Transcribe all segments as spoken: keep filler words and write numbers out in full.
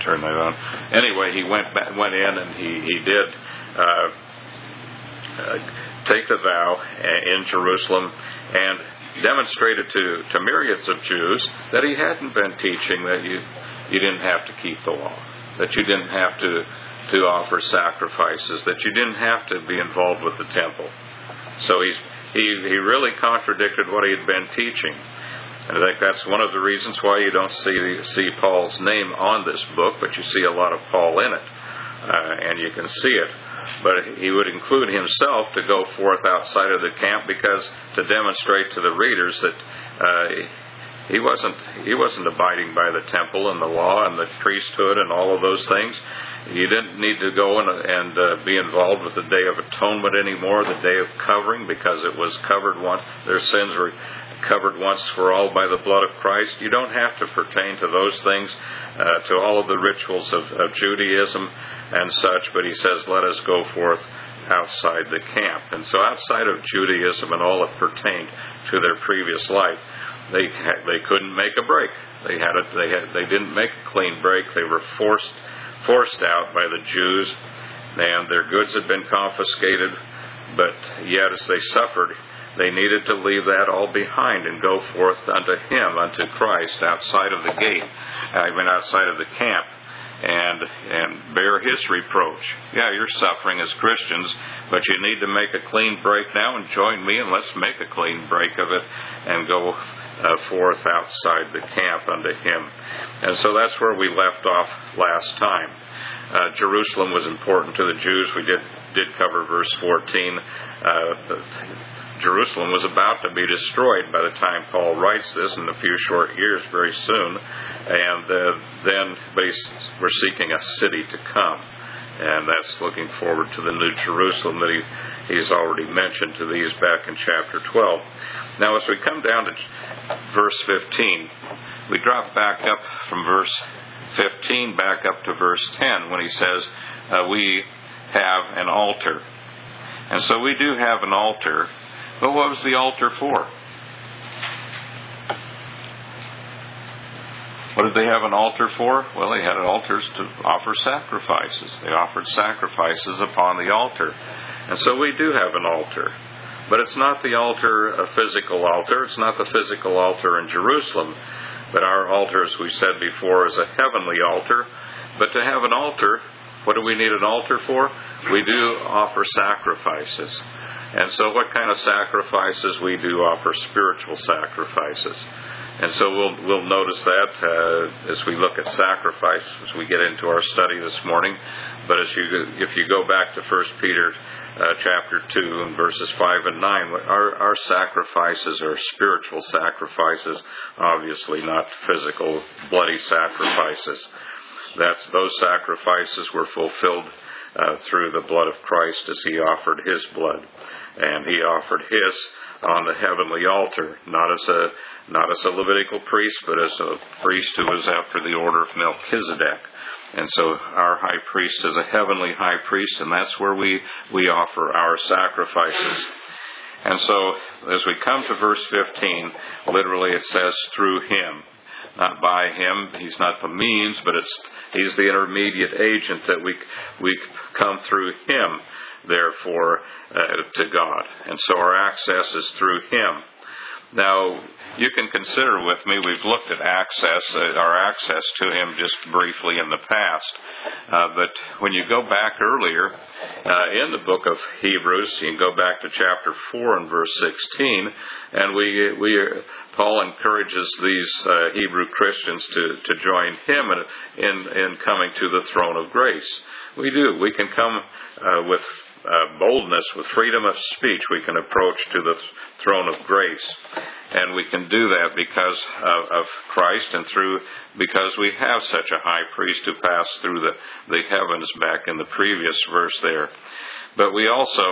turn that on. Anyway, he went back, went in and he he did uh, uh, take the vow in Jerusalem and demonstrated to, to myriads of Jews that he hadn't been teaching that you you didn't have to keep the law, that you didn't have to to offer sacrifices, that you didn't have to be involved with the temple. So he's he he really contradicted what he had been teaching. And I think that's one of the reasons why you don't see see Paul's name on this book, but you see a lot of Paul in it, uh, and you can see it. But he would include himself to go forth outside of the camp because to demonstrate to the readers that uh, he wasn't he wasn't abiding by the temple and the law and the priesthood and all of those things. You didn't need to go and, and uh, be involved with the Day of Atonement anymore, the Day of Covering, because it was covered once. Their sins were covered once for all by the blood of Christ. You don't have to pertain to those things, uh, to all of the rituals of, of Judaism and such, but he says, let us go forth outside the camp. And so outside of Judaism and all that pertained to their previous life, they they couldn't make a break. They had a, they had they didn't make a clean break. They were forced forced out by the Jews, and their goods had been confiscated, but yet as they suffered, they needed to leave that all behind and go forth unto Him, unto Christ, outside of the gate, I mean outside of the camp, and and bear His reproach. Yeah, you're suffering as Christians, but you need to make a clean break now and join me, and let's make a clean break of it and go uh, forth outside the camp unto Him. And so that's where we left off last time. Uh, Jerusalem was important to the Jews. We did did cover verse fourteen. Uh, Jerusalem was about to be destroyed by the time Paul writes this in a few short years, very soon. And uh, then we're seeking a city to come. And that's looking forward to the New Jerusalem that he, he's already mentioned to these back in chapter twelve. Now, as we come down to verse fifteen, we drop back up from verse fifteen back up to verse ten when he says, uh, we have an altar. And so we do have an altar. But what was the altar for? What did they have an altar for? Well, they had altars to offer sacrifices. They offered sacrifices upon the altar. And so we do have an altar. But it's not the altar, a physical altar. It's not the physical altar in Jerusalem. But our altar, as we said before, is a heavenly altar. But to have an altar, what do we need an altar for? We do offer sacrifices. And so what kind of sacrifices? We do offer spiritual sacrifices. And so we'll we'll notice that uh, as we look at sacrifice, as we get into our study this morning. But as you if you go back to First Peter uh, chapter two and verses five and nine, our, our sacrifices are spiritual sacrifices, obviously not physical, bloody sacrifices. That's those sacrifices were fulfilled Uh, through the blood of Christ as He offered His blood, and He offered His on the heavenly altar, not as a not as a Levitical priest, but as a priest who was after the order of Melchizedek. And so our high priest is a heavenly high priest, and that's where we we offer our sacrifices. And so as we come to verse fifteen, literally it says through Him. Not by Him. He's not the means, but it's He's the intermediate agent that we we come through Him, therefore, uh, to God. And so our access is through Him. Now, you can consider with me, we've looked at access, uh, our access to Him just briefly in the past. Uh, but when you go back earlier uh, in the book of Hebrews, you can go back to chapter four and verse sixteen, and we we Paul encourages these uh, Hebrew Christians to, to join him in, in in coming to the throne of grace. We do. We can come uh, with Uh, boldness, with freedom of speech, we can approach to the th- throne of grace, and we can do that because of, of Christ and through because we have such a high priest who passed through the, the heavens back in the previous verse there. But we also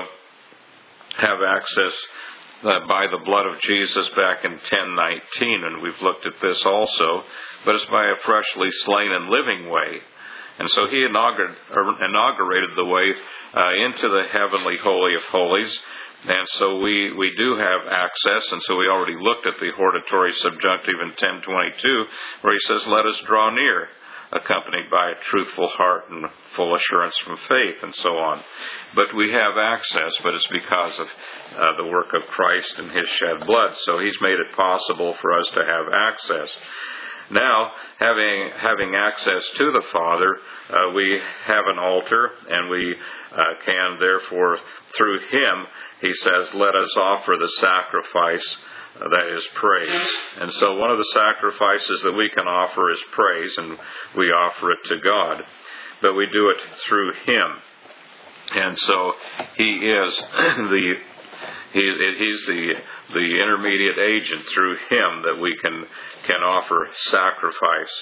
have access uh, by the blood of Jesus back in ten nineteen, and we've looked at this also, but it's by a freshly slain and living way. And so He inaugurated the way uh, into the heavenly Holy of Holies. And so we, we do have access. And so we already looked at the hortatory subjunctive in ten twenty-two, where He says, let us draw near accompanied by a truthful heart and full assurance from faith and so on. But we have access, but it's because of uh, the work of Christ and His shed blood. So He's made it possible for us to have access. Now, having having access to the Father, uh, we have an altar, and we uh, can, therefore, through Him, He says, let us offer the sacrifice uh, that is praise. And so one of the sacrifices that we can offer is praise, and we offer it to God. But we do it through Him. And so He is the he, He's the the intermediate agent through Him that we can can offer sacrifice.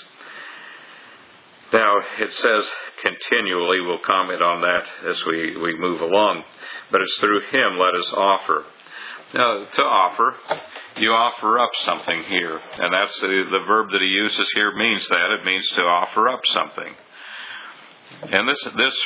Now, it says continually, we'll comment on that as we, we move along, but it's through Him let us offer. Now, to offer, you offer up something here, and that's the, the verb that he uses here means that. It means to offer up something. And this this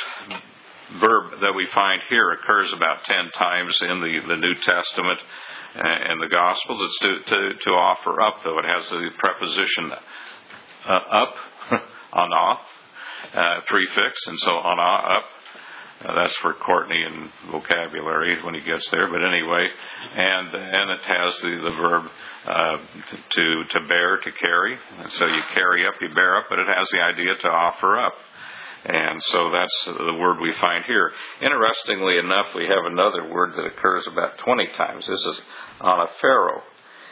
verb that we find here occurs about ten times in the, the New Testament and the Gospels. It's to, to, to offer up, though. It has the preposition uh, up, ana, uh, prefix, and so ana, up. Uh, that's for Courtney in vocabulary when he gets there. But anyway, and and it has the, the verb uh, to to bear, to carry. And so you carry up, you bear up, but it has the idea to offer up. And so that's the word we find here. Interestingly enough, we have another word that occurs about twenty times. This is anaphero.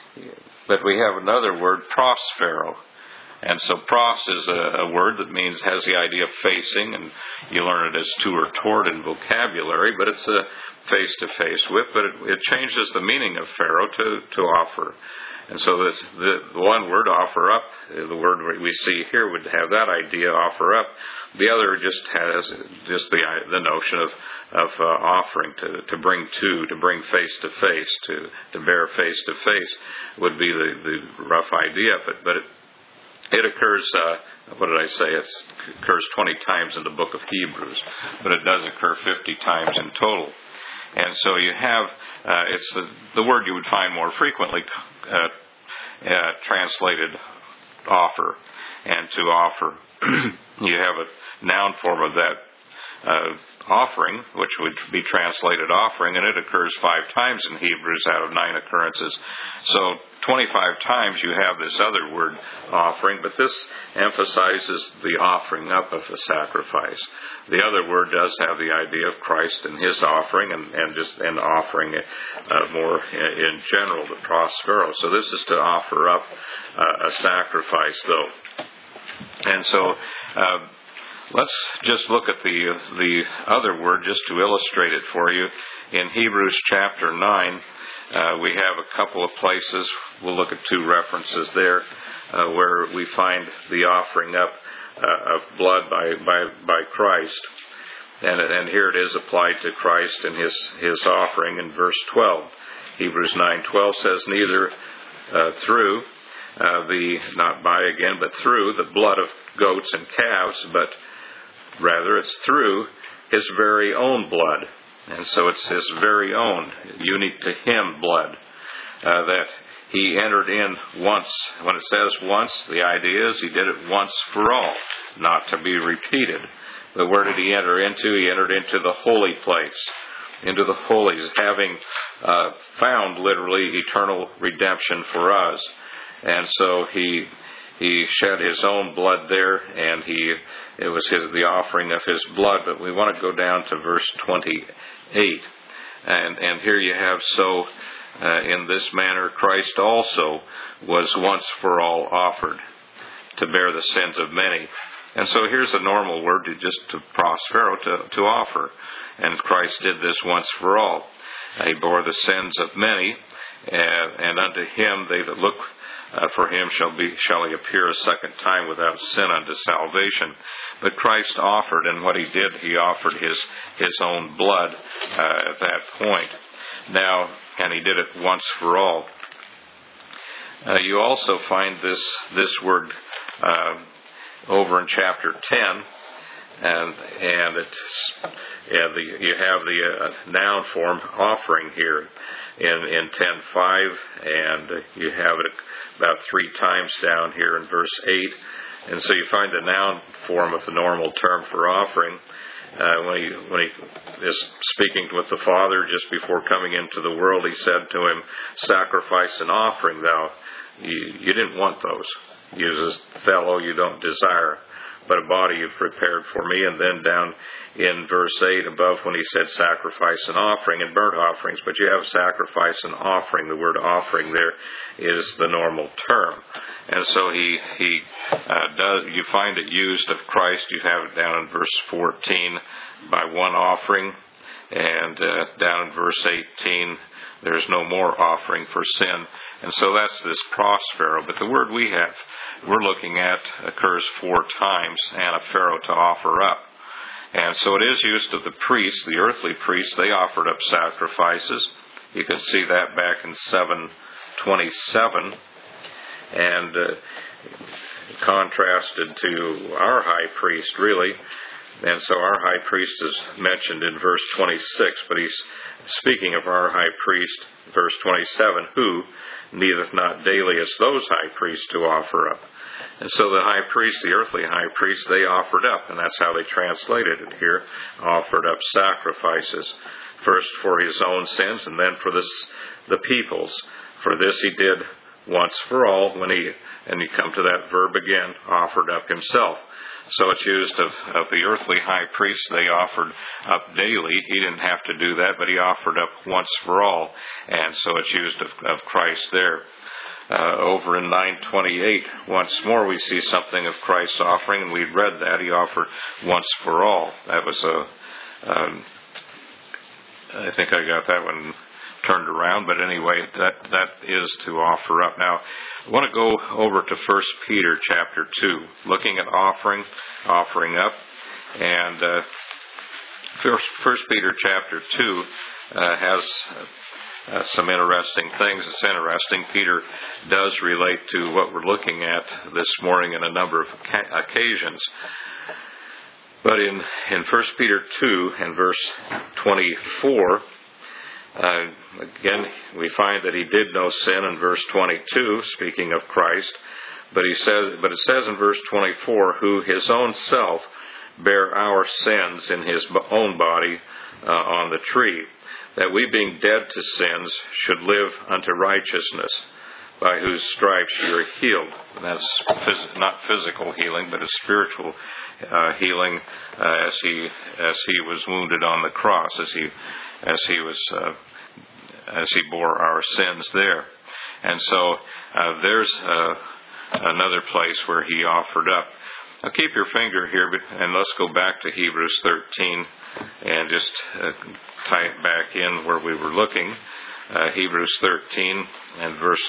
But we have another word, prosphero. And so pros is a, a word that means, has the idea of facing, and you learn it as to or toward in vocabulary, but it's a face-to-face with, but it, it changes the meaning of pharaoh to, to offer. And so this, the, the one word, offer up, the word we see here would have that idea, offer up. The other just has just the the notion of of uh, offering, to, to bring to, to bring face to face, to to bear face to face would be the, the rough idea of it. But it, it occurs, uh, what did I say? It occurs twenty times in the book of Hebrews, but it does occur fifty times in total. And so you have, uh, it's the, the word you would find more frequently uh, uh, translated offer, and to offer. You have a noun form of that uh, offering, which would be translated offering, and it occurs five times in Hebrews out of nine occurrences. So twenty-five times you have this other word, offering, but this emphasizes the offering up of a sacrifice. The other word does have the idea of Christ and His offering, and, and just and offering it uh, more in general, the prosphero. So this is to offer up uh, a sacrifice, though. And so uh, let's just look at the the other word just to illustrate it for you. In Hebrews chapter nine, uh, we have a couple of places. We'll look at two references there uh, where we find the offering up uh, of blood by, by, by Christ. And, and here it is applied to Christ and His, his offering in verse twelve. Hebrews nine twelve says, neither uh, through Uh, the, not by again, but through the blood of goats and calves, but rather it's through His very own blood. And so it's His very own, unique to Him blood, uh, that He entered in once. When it says once, the idea is He did it once for all, not to be repeated. But where did He enter into? He entered into the holy place, into the holies, having uh, found literally eternal redemption for us. And so he he shed His own blood there, and he it was his, the offering of His blood. But we want to go down to verse twenty-eight, and and here you have, so uh, in this manner Christ also was once for all offered to bear the sins of many. And so here's a normal word to just to prosphero, to to offer, and Christ did this once for all. He bore the sins of many, and, and unto Him they that look Uh, for Him shall be shall He appear a second time without sin unto salvation. But Christ offered, and what He did, He offered His His own blood uh, at that point. Now, and He did it once for all. Uh, you also find this this word uh, over in chapter ten, and and it's and the, you have the uh, noun form offering here in in ten five, and you have it about three times down here in verse eight, And so you find the noun form of the normal term for offering. Uh, when he when he is speaking with the Father just before coming into the world, he said to him, "Sacrifice and offering thou." You, you didn't want those. You as a fellow you don't desire, but a body you've prepared for me. And then down in verse eight above, when he said sacrifice and offering and burnt offerings, but you have sacrifice and offering. The word offering there is the normal term. And so he he uh, does. You find it used of Christ. You have it down in verse fourteen by one offering, and uh, down in verse eighteen there's no more offering for sin. And so that's this prospero. But the word we have, we're looking at, occurs four times, anaphero, to offer up. And so it is used of the priests, the earthly priests. They offered up sacrifices. You can see that back in seven twenty-seven. And uh, contrasted to our high priest, really. And so our high priest is mentioned in verse twenty-six, but he's speaking of our high priest, verse twenty-seven, who needeth not daily as those high priests to offer up. And so the high priest, the earthly high priest, they offered up, and that's how they translated it here, offered up sacrifices, first for his own sins, and then for this, the people's. For this he did once for all, when he, and you come to that verb again, offered up himself. So it's used of, of the earthly high priest. They offered up daily. He didn't have to do that, but he offered up once for all. And so it's used of, of Christ there. Uh, over in nine twenty-eight, once more we see something of Christ's offering, and we read that. He offered once for all. That was a, um, I think I got that one turned around, but anyway, that that is to offer up. Now, I want to go over to First Peter chapter two, looking at offering, offering up, and uh, First, First Peter chapter two uh, has uh, some interesting things. It's interesting. Peter does relate to what we're looking at this morning in a number of occasions. But in, in First Peter two and verse twenty-four, Uh, again, we find that he did no sin in verse twenty-two, speaking of Christ. But he says, but it says in verse twenty-four, who his own self bare our sins in his own body uh, on the tree, that we being dead to sins should live unto righteousness, by whose stripes you are healed. And that's phys- not physical healing, but a spiritual uh, healing, uh, as he as he was wounded on the cross, as he as he was uh, as he bore our sins there. And so uh, there's uh, another place where he offered up. Now keep your finger here, and let's go back to Hebrews thirteen and just uh, tie it back in where we were looking. Uh, Hebrews thirteen and verse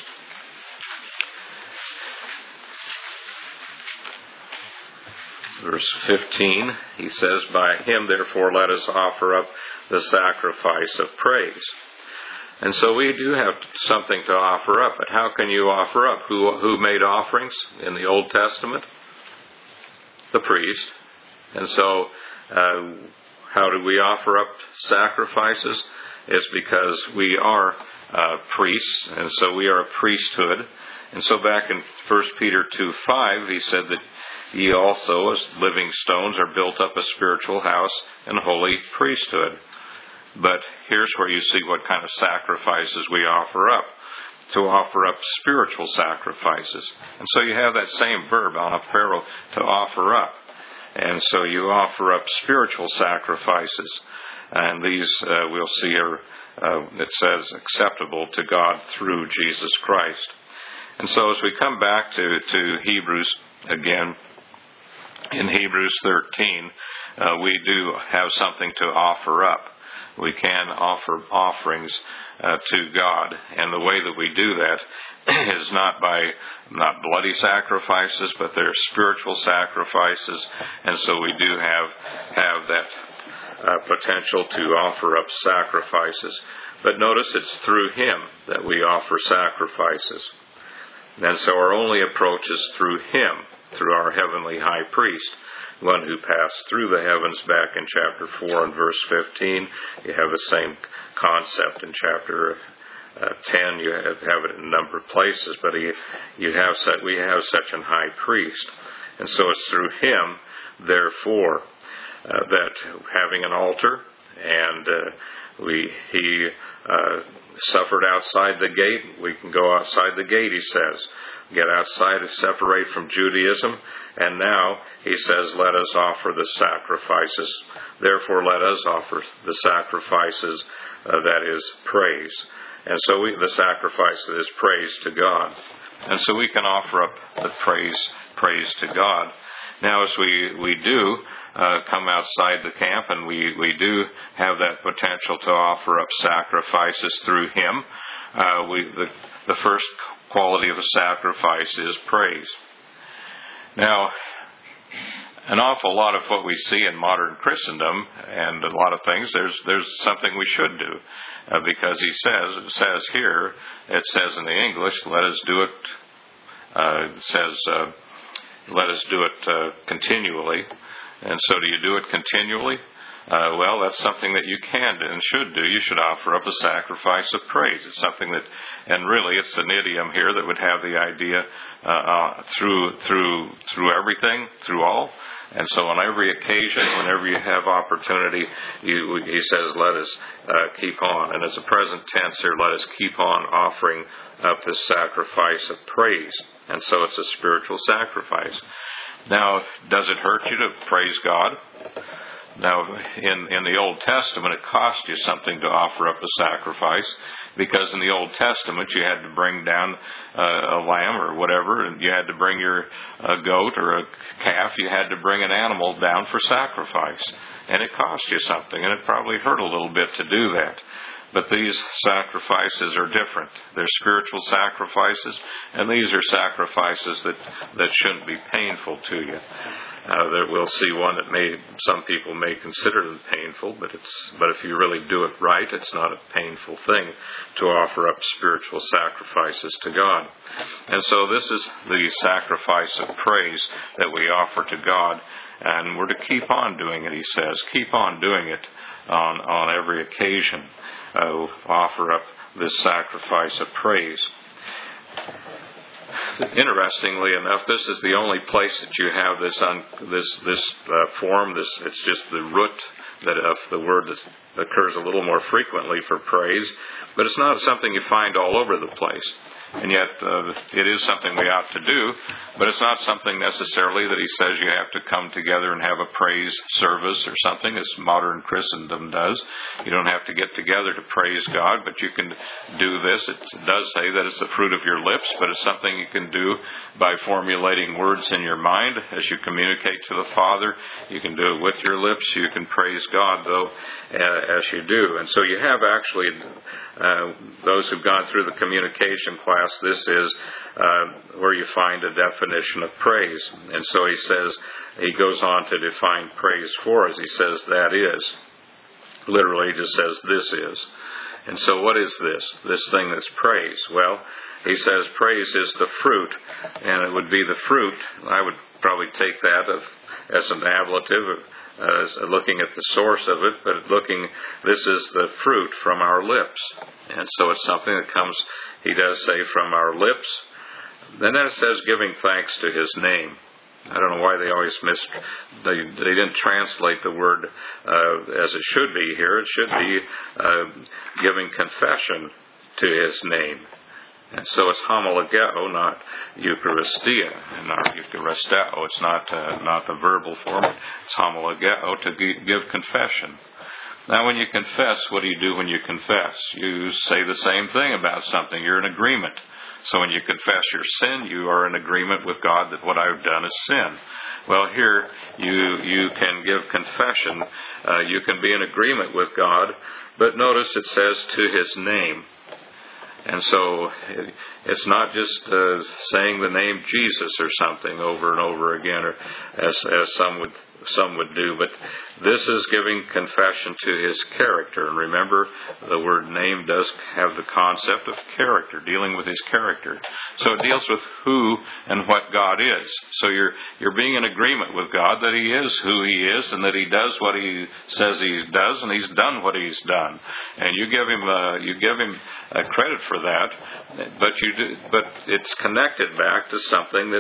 Verse fifteen, he says, by him therefore let us offer up the sacrifice of praise. And so we do have something to offer up. But how can you offer up? Who, who made offerings in the Old Testament? The priest. And so uh, how do we offer up sacrifices? It's because we are uh, priests, and so we are a priesthood. And so back in First Peter two five, he said that ye also, as living stones, are built up a spiritual house and holy priesthood. But here's where you see what kind of sacrifices we offer up. To offer up spiritual sacrifices. And so you have that same verb, anaphero, to offer up. And so you offer up spiritual sacrifices. And these, uh, we'll see, are, uh, it says, acceptable to God through Jesus Christ. And so as we come back to, to Hebrews again, in Hebrews thirteen, uh, we do have something to offer up. We can offer offerings uh, to God, and the way that we do that is not by not bloody sacrifices, but they're spiritual sacrifices, and so we do have have that uh, potential to offer up sacrifices. But notice it's through Him that we offer sacrifices, and so our only approach is through Him, through our heavenly high priest, one who passed through the heavens. Back in chapter four and verse fifteen, you have the same concept. In chapter uh, ten, you have, have it in a number of places, but he, you have such, we have such an high priest. And so it's through Him, therefore, uh, that having an altar, and uh, we He uh, suffered outside the gate. We can go outside the gate, He says. Get outside and separate from Judaism. And now He says, let us offer the sacrifices. Therefore, let us offer the sacrifices, uh, that is praise. And so we, the sacrifice that is praise to God. And so we can offer up the praise, praise to God. Now, as we, we do uh, come outside the camp, and we, we do have that potential to offer up sacrifices through Him, uh, we the, the first quality of a sacrifice is praise. Now, an awful lot of what we see in modern Christendom, and a lot of things, there's there's something we should do, uh, because He says it says here, it says in the English, let us do it. Uh, it says, uh, let us do it uh, continually. And so, do you do it continually? Uh, well, that's something that you can do and should do. You should offer up a sacrifice of praise. It's something that, and really, it's an idiom here that would have the idea uh, uh, through through through everything, through all. And so, on every occasion, whenever you have opportunity, you, He says, "Let us uh, keep on." And it's a present tense here. Let us keep on offering up this sacrifice of praise. And so, it's a spiritual sacrifice. Now, does it hurt you to praise God? Now, in, in the Old Testament, it cost you something to offer up a sacrifice, because in the Old Testament, you had to bring down uh, a lamb or whatever, and you had to bring your a goat or a calf. You had to bring an animal down for sacrifice, and it cost you something, and it probably hurt a little bit to do that. But these sacrifices are different. They're spiritual sacrifices, and these are sacrifices that, that shouldn't be painful to you. Uh, that we'll see one that may some people may consider them painful, but it's but if you really do it right, it's not a painful thing to offer up spiritual sacrifices to God. And so this is the sacrifice of praise that we offer to God, and we're to keep on doing it. He says, keep on doing it on on every occasion. Uh, offer up this sacrifice of praise. Interestingly enough, this is the only place that you have this un, this this uh, form. This it's just the root that of the word that occurs a little more frequently for praise, but it's not something you find all over the place. And yet, uh, it is something we ought to do, but it's not something necessarily that He says you have to come together and have a praise service or something, as modern Christendom does. You don't have to get together to praise God, but you can do this. It does say that it's the fruit of your lips, but it's something you can do by formulating words in your mind as you communicate to the Father. You can do it with your lips. You can praise God, though, uh, as you do. And so you have actually, uh, those who've gone through the communication class, this is uh, where you find a definition of praise. And so he says, he goes on to define praise for us. He says, that is. Literally, he just says, this is. And so what is this? This thing that's praise? Well, he says praise is the fruit. And it would be the fruit. I would probably take that of, as an ablative of Uh, looking at the source of it, but looking, this is the fruit from our lips. And so it's something that comes, he does say, from our lips. Then it says giving thanks to His name. I don't know why they always missed, they, they didn't translate the word uh, as it should be here. It should be uh, giving confession to His name. And so it's homologeo, not Eucharistia, and not Eucharisteo. It's not uh, not the verbal form. It's homologeo, to give confession. Now, when you confess, what do you do when you confess? You say the same thing about something. You're in agreement. So when you confess your sin, you are in agreement with God that what I've done is sin. Well, here you you can give confession. Uh, you can be in agreement with God. But notice it says to His name. And so it, it's not just uh, saying the name Jesus or something over and over again, or as as some would some would do, but this is giving confession to His character. And remember, the word name does have the concept of character, dealing with His character. So it deals with who and what God is. So you're you're being in agreement with God that He is who He is, and that He does what He says He does, and He's done what He's done. And you give Him uh, you give Him uh, credit for that, but you do, but it's connected back to something that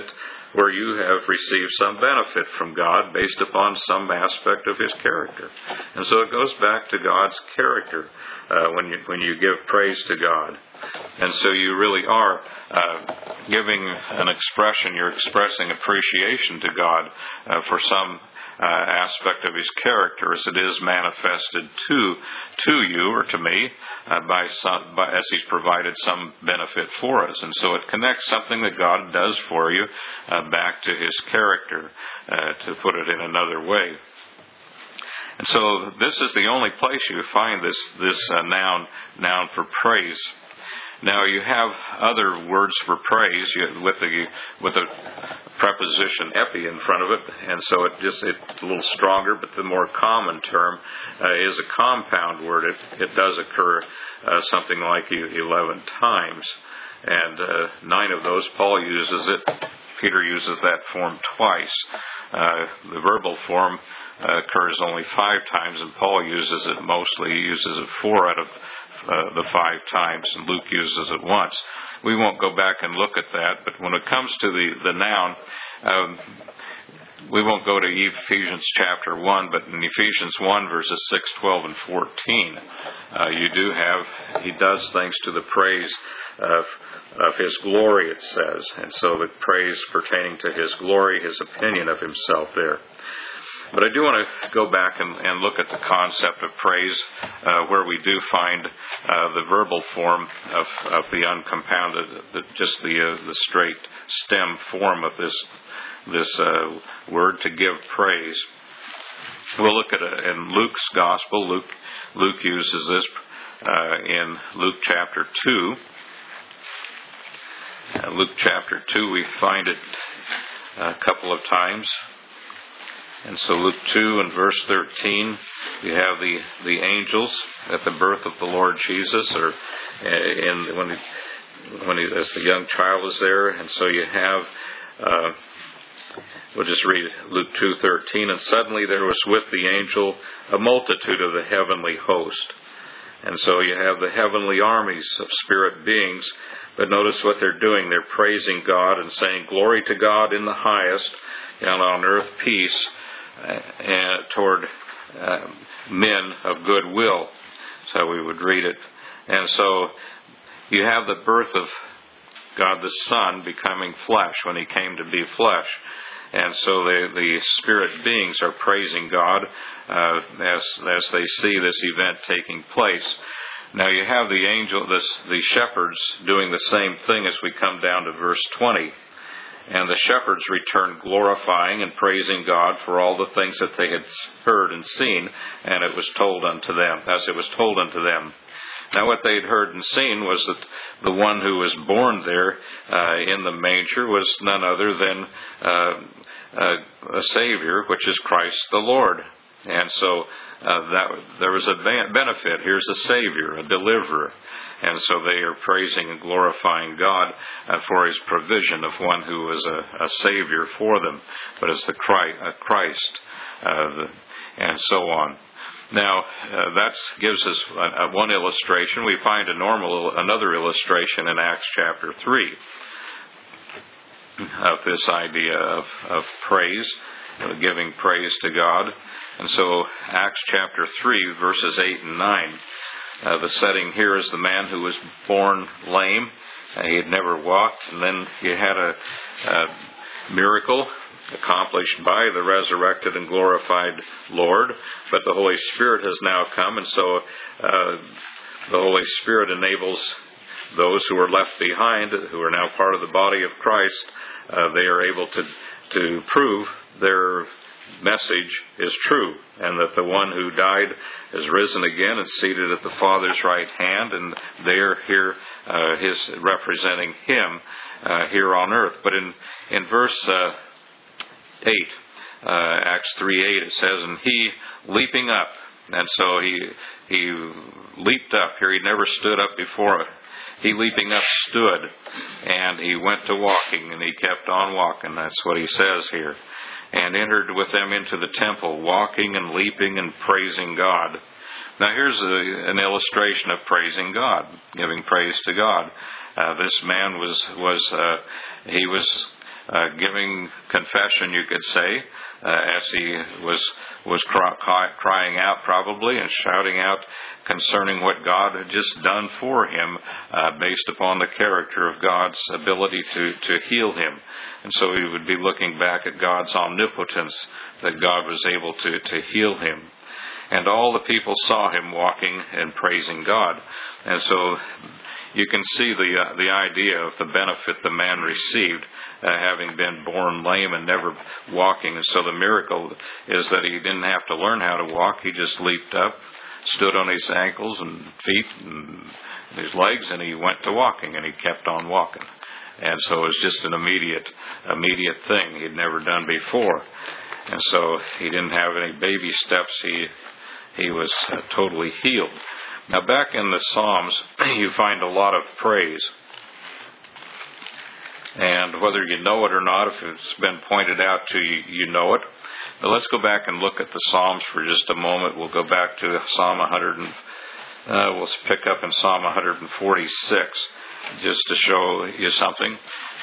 where you have received some benefit from God based upon some aspect of His character. And so it goes back to God's character uh, when you when you give praise to God. And so you really are uh, giving an expression, you're expressing appreciation to God uh, for some uh, aspect of His character as it is manifested to to you or to me uh, by some, by, as He's provided some benefit for us. And so it connects something that God does for you uh, back to His character, uh, to put it in another way. And so this is the only place you find this this uh, noun noun for praise. Now you have other words for praise with the with a preposition epi in front of it, and so it just it's a little stronger. But the more common term uh, is a compound word. It it does occur uh, something like eleven times, and uh, nine of those Paul uses it. Peter uses that form twice. Uh, the verbal form uh, occurs only five times, and Paul uses it mostly. He uses it four out of uh, the five times, and Luke uses it once. We won't go back and look at that, but when it comes to the, the noun, um, we won't go to Ephesians chapter one, but in Ephesians one, verses six, twelve, and fourteen, uh, you do have, he does things to the praise of, of His glory, it says. And so the praise pertaining to His glory, His opinion of Himself there. But I do want to go back and, and look at the concept of praise, uh, where we do find uh, the verbal form of, of the uncompounded, the, just the uh, the straight stem form of this this uh, word to give praise. We'll look at it in Luke's Gospel. Luke Luke uses this uh, in Luke chapter two. Uh, Luke chapter two, we find it a couple of times. And so Luke two and verse thirteen, you have the, the angels at the birth of the Lord Jesus, or in when he, when he, as the young child is there. And so you have, uh, we'll just read Luke two thirteen. And suddenly there was with the angel a multitude of the heavenly host. And so you have the heavenly armies of spirit beings. But notice what they're doing. They're praising God and saying, "Glory to God in the highest, and on earth peace, and toward uh, men of good will." So we would read it. And so you have the birth of God the Son becoming flesh when He came to be flesh. And so the, the spirit beings are praising God uh, as, as they see this event taking place. Now you have the angel, this, the shepherds doing the same thing as we come down to verse twenty. And the shepherds returned glorifying and praising God for all the things that they had heard and seen, and it was told unto them, as it was told unto them. Now what they had heard and seen was that the one who was born there uh, in the manger was none other than uh, uh, a Savior, which is Christ the Lord. And so uh, that there was a benefit. Here's a Savior, a deliverer. And so they are praising and glorifying God uh, for His provision of one who is a, a Savior for them, but as the Christ, uh, Christ uh, the, and so on. Now, uh, that gives us uh, one illustration. We find a normal, another illustration in Acts chapter three of this idea of, of praise, uh, giving praise to God. And so Acts chapter three, verses eight and nine. Uh, the setting here is the man who was born lame. Uh, he had never walked. And then you had a, a miracle accomplished by the resurrected and glorified Lord. But the Holy Spirit has now come. And so uh, the Holy Spirit enables those who are left behind, who are now part of the body of Christ, uh, they are able to, to prove their message is true, and that the one who died is risen again and seated at the Father's right hand, and they are here, uh, his representing Him uh, here on earth. But in in verse uh, eight, uh, Acts three eight, it says, "And he leaping up," and so he he leaped up here. He never stood up before. He leaping up stood, and he went to walking, and he kept on walking. That's what he says here. And entered with them into the temple, walking and leaping and praising God. Now here's a, an illustration of praising God, giving praise to God. Uh, this man was, was uh, he was uh, giving confession, you could say, uh, as he was was cry, crying out probably and shouting out concerning what God had just done for him, uh, based upon the character of God's ability to, to heal him. And so he would be looking back at God's omnipotence, that God was able to, to heal him. And all the people saw him walking and praising God. And so you can see the uh, the idea of the benefit the man received, uh, having been born lame and never walking. And so the miracle is that he didn't have to learn how to walk. He just leaped up, stood on his ankles and feet and his legs, and he went to walking, and he kept on walking. And so it was just an immediate, immediate thing he'd never done before. And so he didn't have any baby steps. He he was uh, totally healed. Now, back in the Psalms, you find a lot of praise. And whether you know it or not, if it's been pointed out to you, you know it. But let's go back and look at the Psalms for just a moment. We'll go back to Psalm one hundred. And, uh, we'll pick up in Psalm one forty-six just to show you something.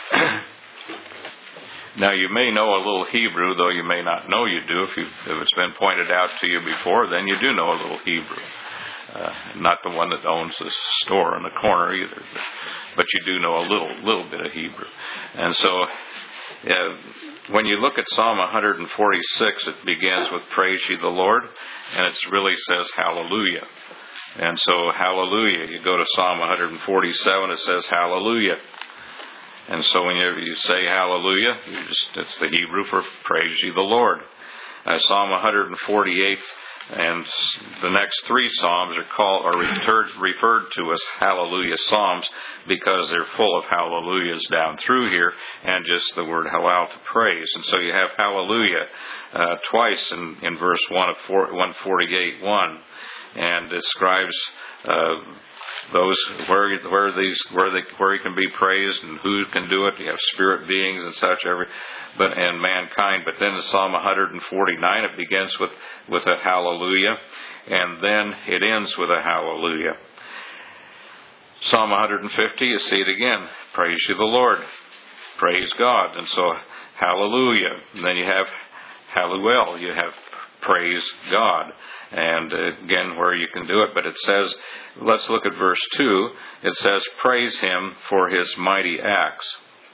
Now, you may know a little Hebrew, though you may not know you do. If, you, if it's been pointed out to you before, then you do know a little Hebrew. Uh, not the one that owns the store in the corner either, but, but you do know a little little bit of Hebrew. And so uh, when you look at Psalm one forty-six, it begins with praise ye the Lord, and it really says hallelujah. And so hallelujah, you go to Psalm one forty-seven, it says hallelujah. And so whenever you say hallelujah, you just, it's the Hebrew for praise ye the Lord. Uh, Psalm one forty-eight and the next three psalms are called or referred, referred to as hallelujah psalms, because they're full of hallelujahs down through here, and just the word hallel to praise. And so you have hallelujah uh, twice in, in verse one of one forty-eight one, and describes uh, those where where these where they where he can be praised and who can do it. You have spirit beings and such, every but and mankind. But then in Psalm one forty-nine, it begins with with a hallelujah, and then it ends with a hallelujah. Psalm one fifty, you see it again. Praise you the Lord, praise God, and so hallelujah. And then you have hallel. You have praise God. And again, where you can do it, but it says, let's look at verse two. It says, praise him for his mighty acts.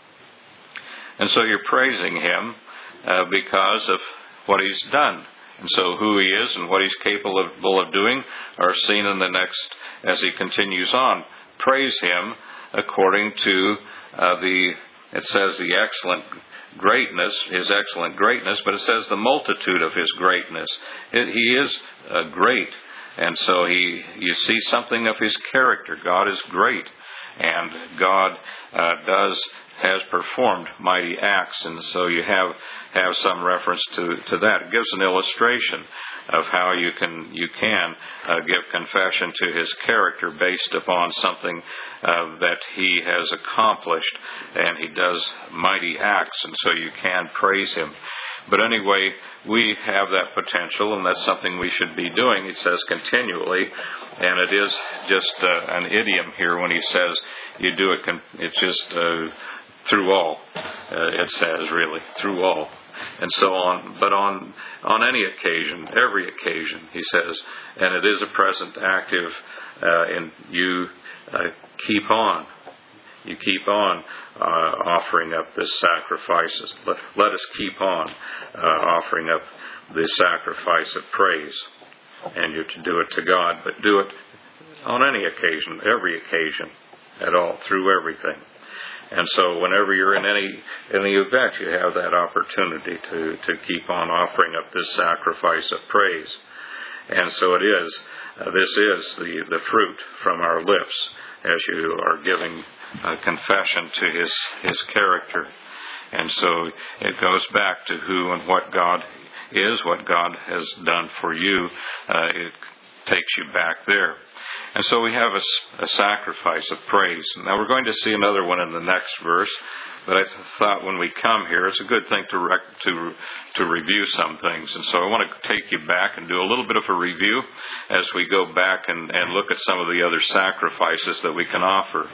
And so you're praising him uh, because of what he's done. And so who he is and what he's capable of doing are seen in the next, as he continues on. Praise him according to uh, the, it says the excellent greatness, his excellent greatness, but it says the multitude of his greatness. It, he is uh, great, and so he, you see something of his character. God is great, and God uh, does has performed mighty acts, and so you have have some reference to to that. It gives an illustration of how you can you can uh, give confession to his character based upon something uh, that he has accomplished, and he does mighty acts, and so you can praise him. But anyway, we have that potential, and that's something we should be doing. He says continually, and it is just uh, an idiom here when he says you do it. Con- it's just uh, through all. Uh, it says really through all. And so on, but on on any occasion, every occasion, he says, and it is a present active, uh, and you uh, keep on, you keep on uh, offering up this sacrifices. Let, let us keep on uh, offering up the sacrifice of praise, and you're to do it to God, but do it on any occasion, every occasion, at all, through everything. And so whenever you're in any any event, you have that opportunity to, to keep on offering up this sacrifice of praise. And so it is, uh, this is the, the fruit from our lips as you are giving uh, confession to his, his character. And so it goes back to who and what God is, what God has done for you. Uh, it takes you back there. And so we have a, a sacrifice of praise. Now we're going to see another one in the next verse, but I thought when we come here, it's a good thing to rec- to to review some things. And so I want to take you back and do a little bit of a review as we go back and, and look at some of the other sacrifices that we can offer.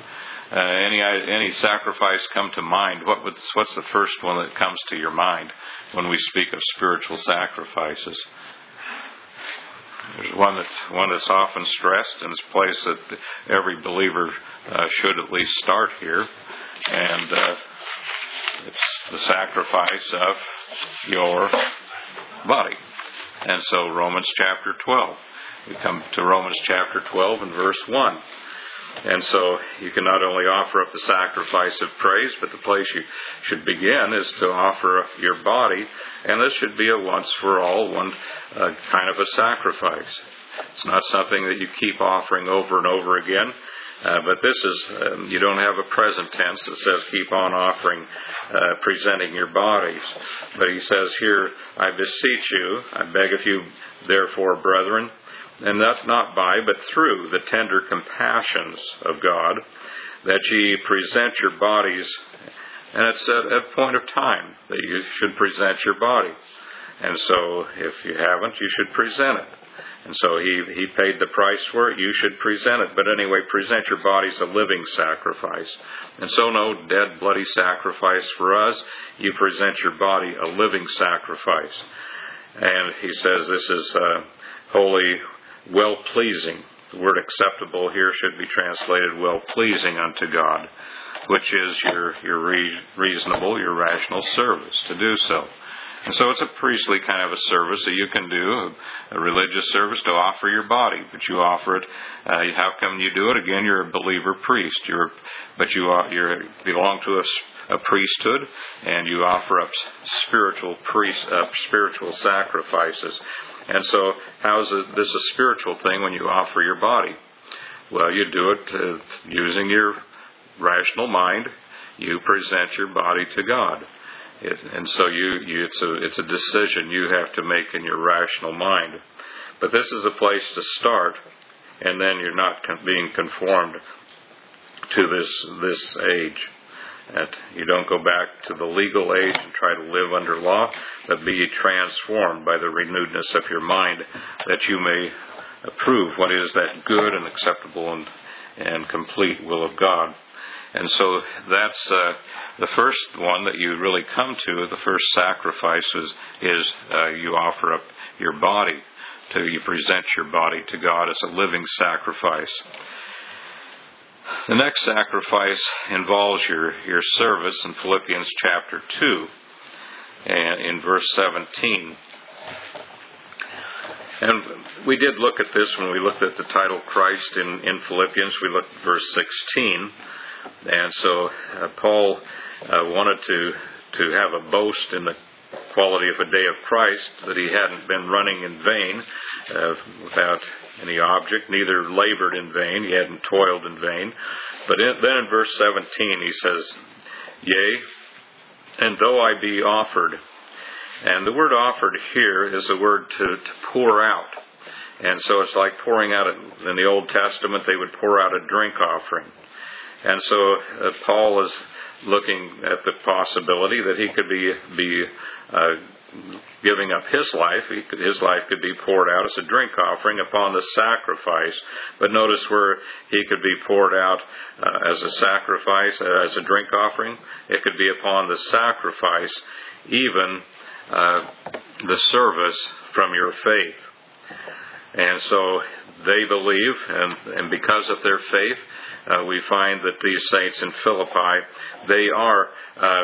Uh, any any sacrifice come to mind? What would, what's the first one that comes to your mind when we speak of spiritual sacrifices? There's one that's one that's often stressed, and it's a place that every believer uh, should at least start here, and uh, it's the sacrifice of your body. And so Romans chapter twelve. We come to Romans chapter twelve and verse one. And so you can not only offer up the sacrifice of praise, but the place you should begin is to offer your body. And this should be a once for all, one uh, kind of a sacrifice. It's not something that you keep offering over and over again. Uh, but this is, um, you don't have a present tense that says keep on offering, uh, presenting your bodies. But he says here, I beseech you, I beg of you, therefore, brethren, and that not by, but through the tender compassions of God, that ye present your bodies. And it's at a point of time that you should present your body. And so if you haven't, you should present it. And so he, he paid the price for it. You should present it. But anyway, present your bodies a living sacrifice. And so no dead, bloody sacrifice for us. You present your body a living sacrifice. And he says this is uh, holy, well-pleasing. The word acceptable here should be translated well-pleasing unto God, which is your, your re- reasonable, your rational service to do so. And so it's a priestly kind of a service that you can do, a religious service to offer your body. But you offer it, uh, how come you do it? Again, you're a believer priest. You're, but you are, you belong to a, a priesthood, and you offer up spiritual priest, uh, spiritual sacrifices. And so how is it, this a spiritual thing when you offer your body? Well, you do it uh, using your rational mind. You present your body to God. It, and so you, you, it's a it's a decision you have to make in your rational mind. But this is a place to start, and then you're not con- being conformed to this this age. That you don't go back to the legal age and try to live under law, but be transformed by the renewedness of your mind, that you may approve what is that good and acceptable and, and complete will of God. And so that's uh, the first one that you really come to. The first sacrifice is, is uh, you offer up your body, to you present your body to God as a living sacrifice. The next sacrifice involves your, your service in Philippians chapter two, and in verse seventeen. And we did look at this when we looked at the title Christ in, in Philippians. We looked at verse sixteen. And so uh, Paul uh, wanted to to have a boast in the quality of a day of Christ, that he hadn't been running in vain uh, without any object, neither labored in vain, he hadn't toiled in vain. But in, then in verse seventeen he says, Yea, and though I be offered. And the word offered here is the word to, to pour out. And so it's like pouring out, a, in the Old Testament they would pour out a drink offering. And so uh, Paul is looking at the possibility that he could be be uh, giving up his life. He could, his life could be poured out as a drink offering upon the sacrifice. But notice where he could be poured out uh, as a sacrifice, uh, as a drink offering. It could be upon the sacrifice, even uh, the service from your faith. And so they believe, and, and because of their faith, uh, we find that these saints in Philippi, they are uh,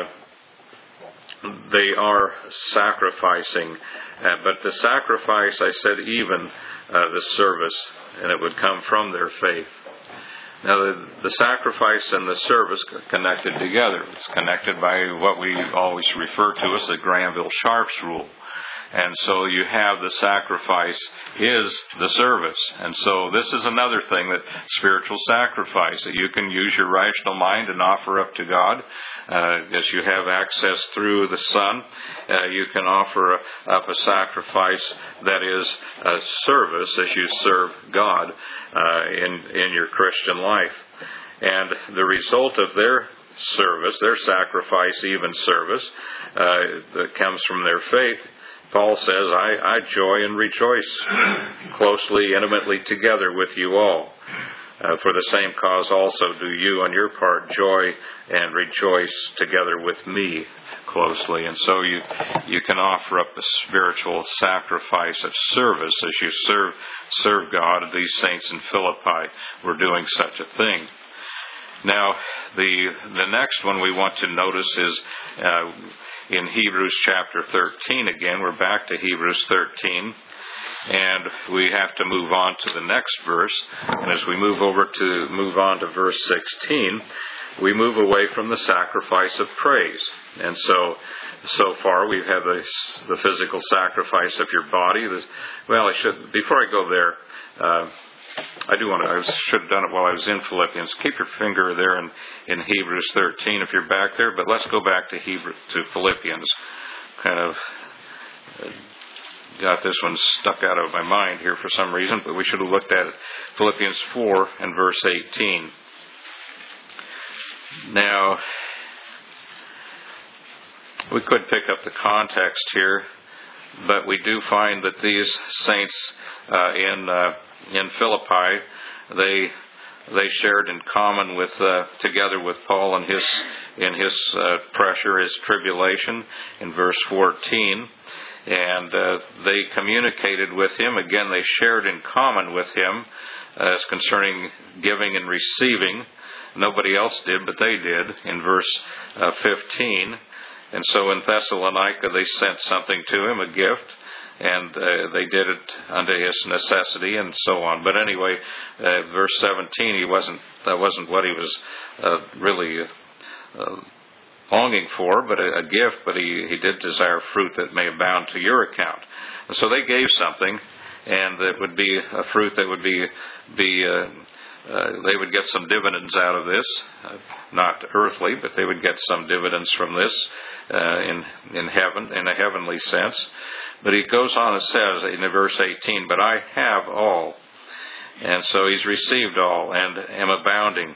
they are sacrificing. Uh, but the sacrifice, I said, even uh, the service, and it would come from their faith. Now, the, the sacrifice and the service connected together. It's connected by what we always refer to as the Granville-Sharp's rule. And so you have the sacrifice is the service. And so this is another thing, that spiritual sacrifice, that you can use your rational mind and offer up to God. Uh, as you have access through the Son, uh, you can offer up a sacrifice that is a service as you serve God uh, in, in your Christian life. And the result of their service, their sacrifice, even service, uh, that comes from their faith, Paul says, I, I joy and rejoice closely, intimately together with you all. Uh, for the same cause also do you on your part joy and rejoice together with me closely. And so you you can offer up a spiritual sacrifice of service as you serve serve God. These saints in Philippi were doing such a thing. Now, the the next one we want to notice is uh, in Hebrews chapter thirteen again. We're back to Hebrews thirteen. And we have to move on to the next verse. And as we move over to move on to verse sixteen, we move away from the sacrifice of praise. And so, so far we've had the, the physical sacrifice of your body. This, well, I should before I go there. Uh, I do want to. I should have done it while I was in Philippians. Keep your finger there in, in Hebrews thirteen if you're back there. But let's go back to Hebrew to Philippians. Kind of. Uh, Got this one stuck out of my mind here for some reason, but we should have looked at it. Philippians four and verse eighteen. Now, we could pick up the context here, but we do find that these saints uh, in uh, in Philippi, they they shared in common with uh, together with Paul in his in his uh, pressure, his tribulation, in verse fourteen. And uh, they communicated with him. Again, they shared in common with him as concerning giving and receiving. Nobody else did, but they did in verse uh, fifteen. And so in Thessalonica, they sent something to him, a gift, and uh, they did it unto his necessity, and so on. But anyway, uh, verse seventeen, he wasn't. That wasn't what he was uh, really. Uh, longing for, but a, a gift, but he, he did desire fruit that may abound to your account. And so they gave something, and it would be a fruit that would be, be uh, uh, they would get some dividends out of this, uh, not earthly, but they would get some dividends from this uh, in in heaven, in a heavenly sense. But he goes on and says in verse eighteen, but I have all. And so he's received all and am abounding.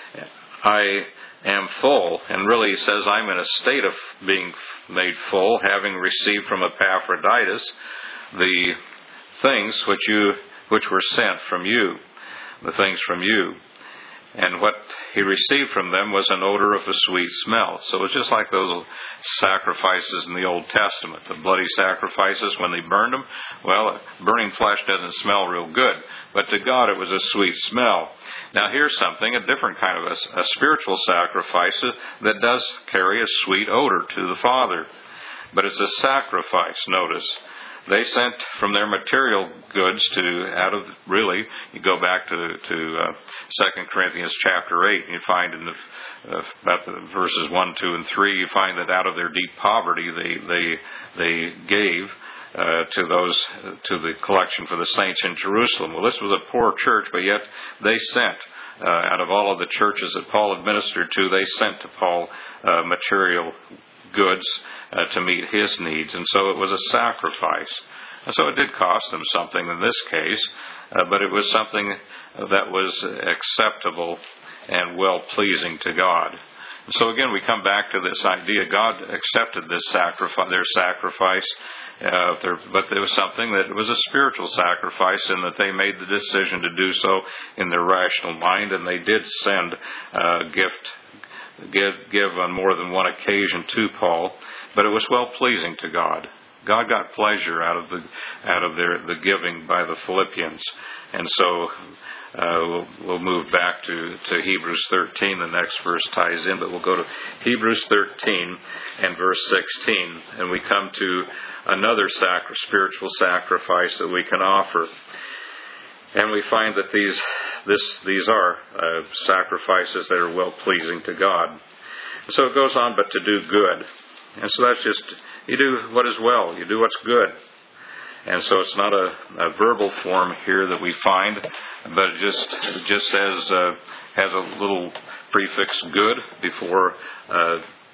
I am full, and really he says I'm in a state of being made full, having received from Epaphroditus the things which you which were sent from you, the things from you. And what he received from them was an odor of a sweet smell. So it's just like those sacrifices in the Old Testament, the bloody sacrifices when they burned them. Well, burning flesh doesn't smell real good, but to God it was a sweet smell. Now here's something, a different kind of a, a spiritual sacrifice that does carry a sweet odor to the Father. But it's a sacrifice, notice. They sent from their material goods to, out of, really, you go back to to uh, Second Corinthians chapter eight, and you find in the, uh, about the verses one, two, and three, you find that out of their deep poverty they they they gave uh, to those, to the collection for the saints in Jerusalem. Well, this was a poor church, but yet they sent. Uh, out of all of the churches that Paul administered to, they sent to Paul uh, material goods uh, to meet his needs, and so it was a sacrifice. And so it did cost them something in this case, uh, but it was something that was acceptable and well-pleasing to God. And so again, we come back to this idea: God accepted this sacrifice, their sacrifice, uh, their, but there was something that was a spiritual sacrifice, in that they made the decision to do so in their rational mind, and they did send a gift. Give, give on more than one occasion to Paul, but it was well pleasing to God. God got pleasure out of the out of their the giving by the Philippians, and so uh, we'll, we'll move back to, to Hebrews thirteen. The next verse ties in, but we'll go to Hebrews thirteen and verse sixteen, and we come to another sacri- spiritual sacrifice that we can offer. And we find that these this these are uh, sacrifices that are well pleasing to God. So it goes on, but to do good. And so that's just, you do what is well, you do what's good. And so it's not a, a verbal form here that we find, but it just it just says uh, has a little prefix good before uh,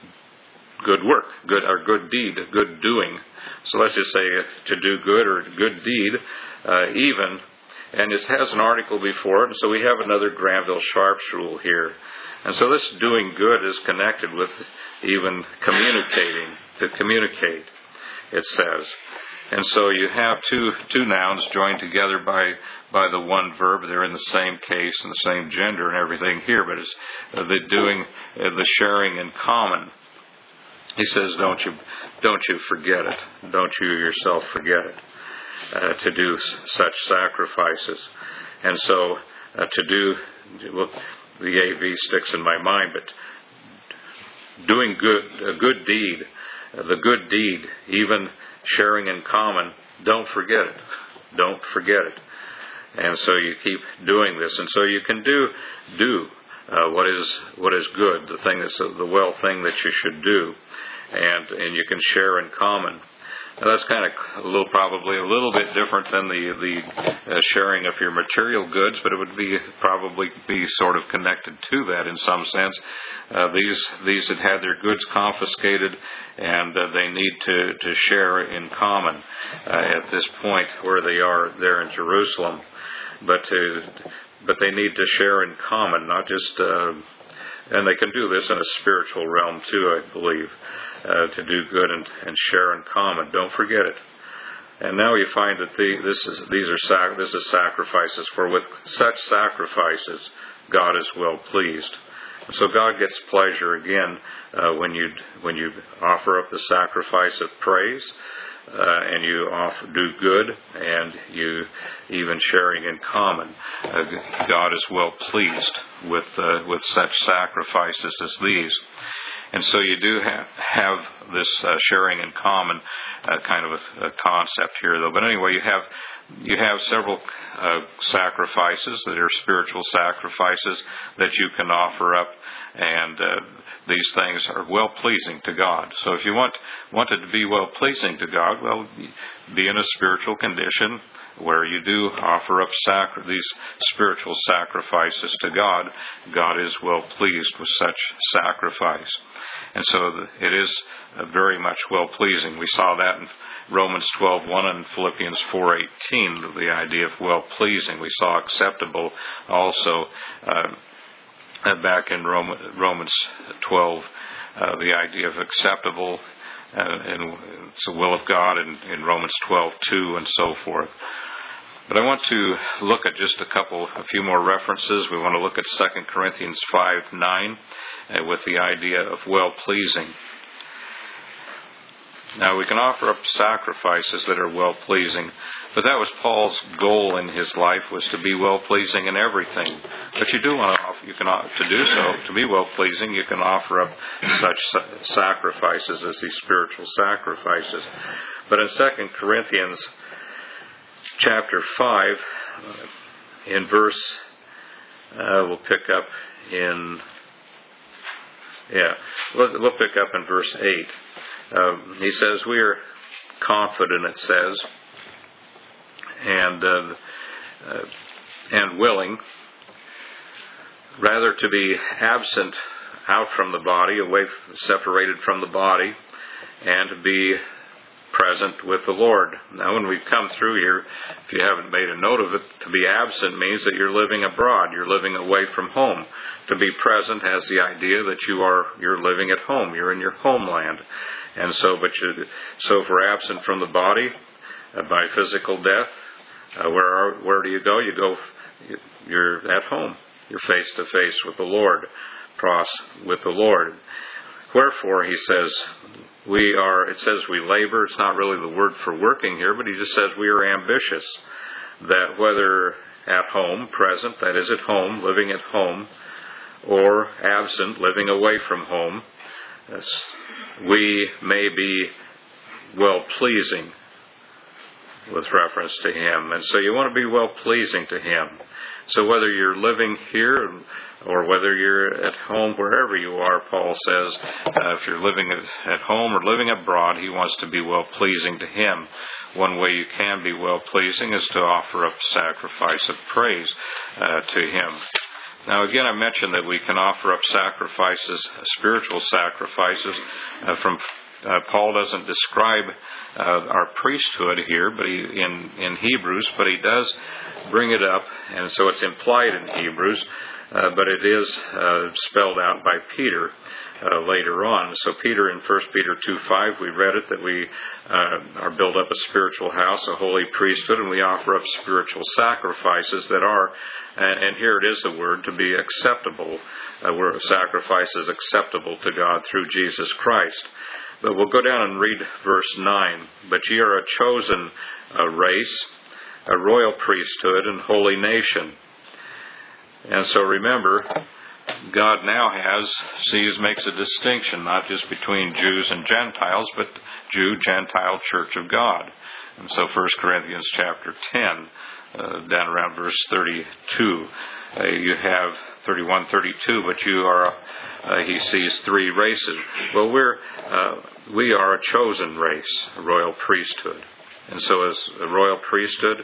good work, good or good deed, good doing. So let's just say to do good or good deed, uh, even. And it has an article before it, and so we have another Granville Sharp's rule here. And so this doing good is connected with even communicating, to communicate, it says. And so you have two two nouns joined together by by the one verb. They're in the same case and the same gender and everything here, but it's uh, the doing uh, the sharing in common. He says, "Don't you don't you forget it. Don't you yourself forget it uh, to do such sacrifices." And so uh, to do well, the A V sticks in my mind, but doing good a good deed, uh, the good deed, even sharing in common, don't forget it. Don't forget it. And so you keep doing this, and so you can do do uh, what is what is good, the thing that's the well thing that you should do, and and you can share in common. Now that's kind of a little, probably a little bit different than the the uh, sharing of your material goods, but it would be probably be sort of connected to that in some sense. Uh, these these had had their goods confiscated, and uh, they need to, to share in common uh, at this point where they are there in Jerusalem. But to, but they need to share in common, not just. Uh, And they can do this in a spiritual realm too, I believe, uh, to do good and, and share in common. Don't forget it. And now you find that the, this is these are sac- this is sacrifices. For with such sacrifices, God is well pleased. So God gets pleasure again uh, when you when you offer up the sacrifice of praise. Uh, and you offer, do good, and you even sharing in common. Uh, God is well pleased with uh, with such sacrifices as these. And so you do have, have this uh, sharing in common uh, kind of a, a concept here, though. But anyway, you have you have several uh, sacrifices that are spiritual sacrifices that you can offer up, and uh, these things are well pleasing to God. So if you want wanted to be well pleasing to God, well, be in a spiritual condition where you do offer up sacri- these spiritual sacrifices to God. God is well pleased with such sacrifice. And so it is very much well pleasing. We saw that in Romans twelve one and Philippians four eighteen, the idea of well pleasing. We saw acceptable also uh, back in Romans twelve, uh, the idea of acceptable, uh, and it's the will of God in, in Romans twelve two and so forth. But I want to look at just a couple, a few more references. We want to look at Second Corinthians five nine uh, with the idea of well-pleasing. Now, we can offer up sacrifices that are well-pleasing, but that was Paul's goal in his life, was to be well-pleasing in everything. But you do want to offer, you can to do so, to be well-pleasing, you can offer up such sacrifices as these spiritual sacrifices. But in Second Corinthians chapter five, uh, in verse, uh, we'll pick up in, yeah, we'll, we'll pick up in verse eight. Uh, he says, we are confident, it says, and uh, uh, and willing, rather to be absent out from the body, away, separated from the body, and to be present with the Lord. Now, when we come through here, if you haven't made a note of it, to be absent means that you're living abroad. You're living away from home. To be present has the idea that you are you're living at home. You're in your homeland, and so, but you, so if we're absent from the body uh, by physical death, uh, where are, where do you go? You go. You're at home. You're face to face with the Lord, cross with the Lord. Wherefore, he says, we are, it says we labor. It's not really the word for working here, but he just says we are ambitious. That whether at home, present, that is at home, living at home, or absent, living away from home, we may be well-pleasing with reference to Him. And so you want to be well-pleasing to Him. So whether you're living here or whether you're at home, wherever you are, Paul says, uh, if you're living at home or living abroad, he wants to be well-pleasing to Him. One way you can be well-pleasing is to offer up sacrifice of praise uh, to Him. Now, again, I mentioned that we can offer up sacrifices, spiritual sacrifices. Uh, from uh, Paul doesn't describe uh, our priesthood here, but he, in in Hebrews, but he does bring it up, and so it's implied in Hebrews uh, but it is uh, spelled out by Peter uh, later on. So Peter in First Peter two five, we read it, that we uh, are built up a spiritual house, a holy priesthood, and we offer up spiritual sacrifices that are, and, and here it is the word, to be acceptable. Uh, where sacrifices acceptable to God through Jesus Christ. But we'll go down and read verse nine. But ye are a chosen uh, race, a royal priesthood, and holy nation. And so remember, God now has, sees, makes a distinction, not just between Jews and Gentiles, but Jew, Gentile, Church of God. And so First Corinthians chapter ten, uh, down around verse thirty-two, uh, you have thirty-one, thirty-two, but you are, uh, he sees three races. Well, we're, uh, we are a chosen race, a royal priesthood. And so as a royal priesthood,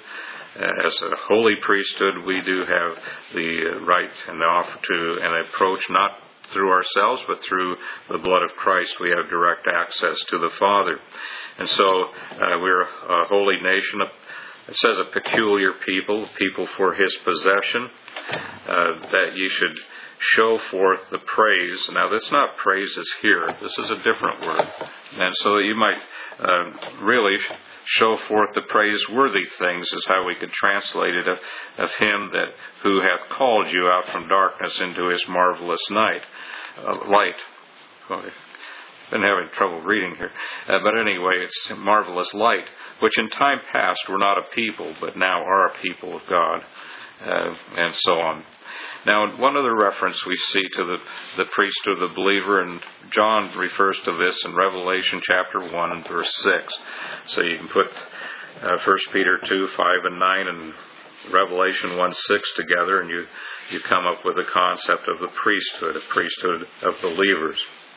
as a holy priesthood, we do have the right and the offer to an approach, not through ourselves, but through the blood of Christ. We have direct access to the Father. And so uh, we're a holy nation. It says a peculiar people, people for his possession, uh, that ye should show forth the praise. Now, that's not praises here. This is a different word. And so you might uh, really show forth the praiseworthy things is how we could translate it, of, of him that who hath called you out from darkness into his marvelous night, uh, light. Well, I've been having trouble reading here. Uh, but anyway, it's marvelous light, which in time past were not a people, but now are a people of God, uh, and so on. Now, one other reference we see to the, the priesthood of the believer, and John refers to this in Revelation chapter one and verse six. So you can put uh, First Peter two, five, and nine and Revelation one, six together, and you, you come up with the concept of the priesthood, a priesthood of believers.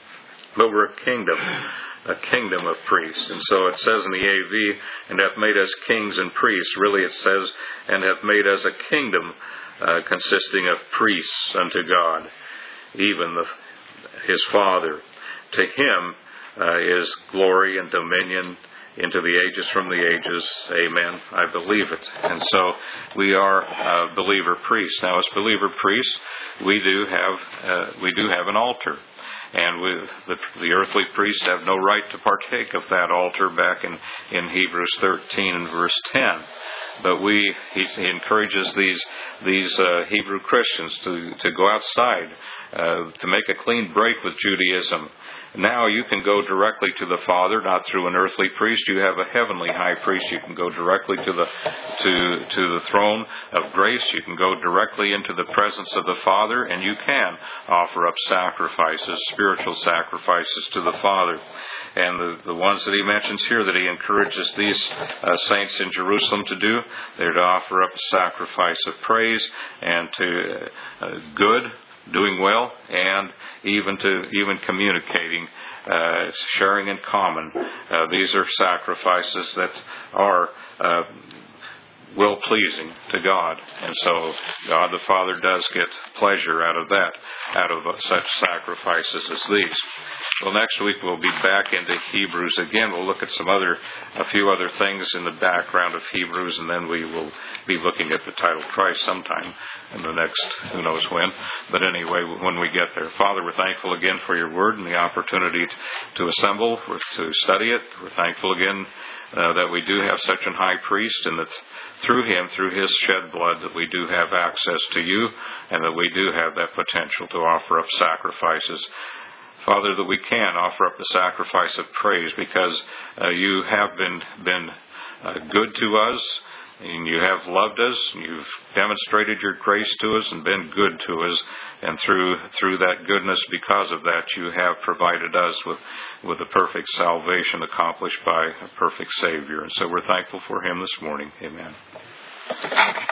But we're a kingdom, a kingdom of priests. And so it says in the A V, and hath made us kings and priests. Really it says, and hath made us a kingdom uh, consisting of priests unto God, even the, his Father. To him uh, is glory and dominion into the ages from the ages. Amen. I believe it. And so we are uh, believer priests. Now, as believer priests, we do have uh, we do have an altar. And we, the, the earthly priests have no right to partake of that altar back in, in Hebrews thirteen and verse ten. But we, he, he encourages these these uh, Hebrew Christians to, to go outside, uh, to make a clean break with Judaism. Now you can go directly to the Father, not through an earthly priest. You have a heavenly high priest. You can go directly to the to to the throne of grace. You can go directly into the presence of the Father, and you can offer up sacrifices, spiritual sacrifices to the Father. And the, the ones that he mentions here that he encourages these uh, saints in Jerusalem to do, they're to offer up a sacrifice of praise and to uh, good, doing well, and even to even communicating, uh, sharing in common. Uh, these are sacrifices that are uh, well-pleasing to God. And so God the Father does get pleasure out of that, out of such sacrifices as these. Well, next week we'll be back into Hebrews again. We'll look at some other, a few other things in the background of Hebrews, and then we will be looking at the title Christ sometime in the next, who knows when. But anyway, when we get there. Father, we're thankful again for your word and the opportunity to assemble, to study it. We're thankful again uh, that we do have such an high priest, and that through him, through his shed blood, that we do have access to you, and that we do have that potential to offer up sacrifices. Father, that we can offer up the sacrifice of praise, because uh, you have been been uh, good to us, and you have loved us, and you've demonstrated your grace to us and been good to us, and through through that goodness, because of that, you have provided us with, with a perfect salvation accomplished by a perfect Savior. And so we're thankful for him this morning. Amen.